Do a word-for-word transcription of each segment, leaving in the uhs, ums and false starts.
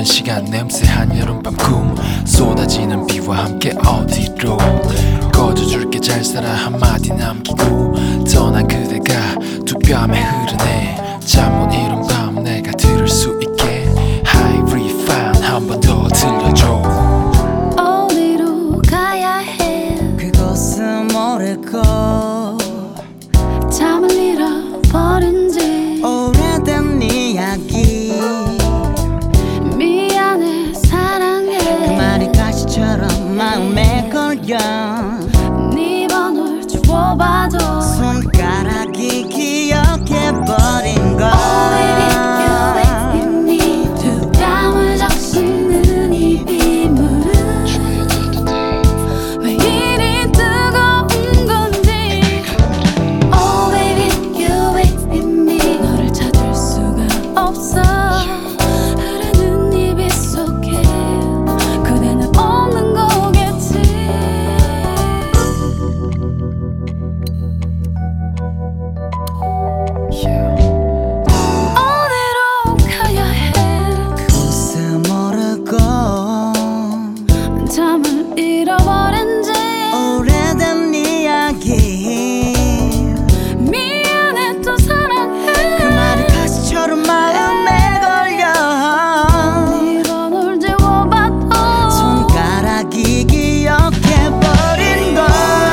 시간 냄새한 여름밤 꿈 쏟아지는 비와 함께 어디로 꺼져줄게 잘 살아 한마디 남기고 떠난 그대가 두 뺨에 흐르네 잠 못 이룬 밤 내가 들을 수 있게 High Refine 한 번 더 들려줘 어디로 가야 해 그곳은 모르고 잠을 잃어버린 지 오래된 이야기 미안해 사랑해 그 말이 가시처럼 마음에 걸려 네 번호를 주워봐도 손가락이 기억해버린 걸 Oh baby you make me 두 뺨을 적시는 이 빗물은 왜 이리 뜨거운 건지 Oh baby you make me 너를 찾을 수가 없어 흐르는 이 빛 속에 그대는 없는 거겠지 yeah. 어디로 가야 해 그곳은 모르고 잠을 잃어버린 지 오래된 이야기 미안해 또 사랑해 그 말이 가시처럼 마음에 걸려 네 번호를 지워봐도 손가락이 기억해버린 걸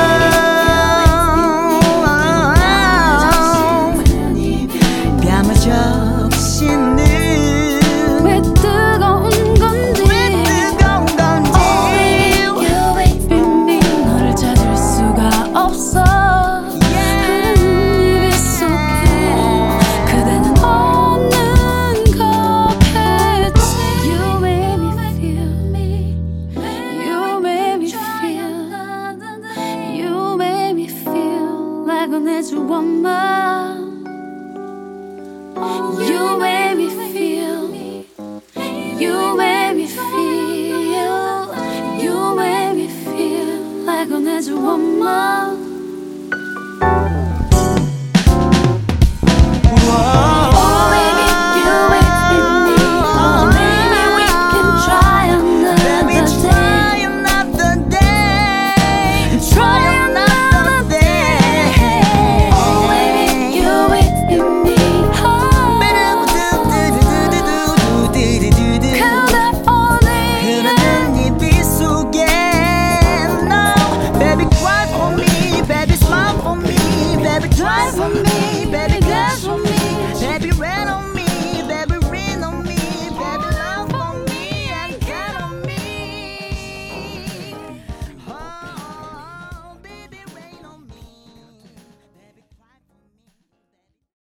뺨을 적시는 왜 뜨거운 건지 뜨거운 건지 Oh baby you make me 너를 찾을 수가 없어 흐르는 이 빛 속에 그대는 없는 거겠지 You make me feel You make me feel You make me feel like I need you one more You make me feel You make me feel You make me feel like I need you one more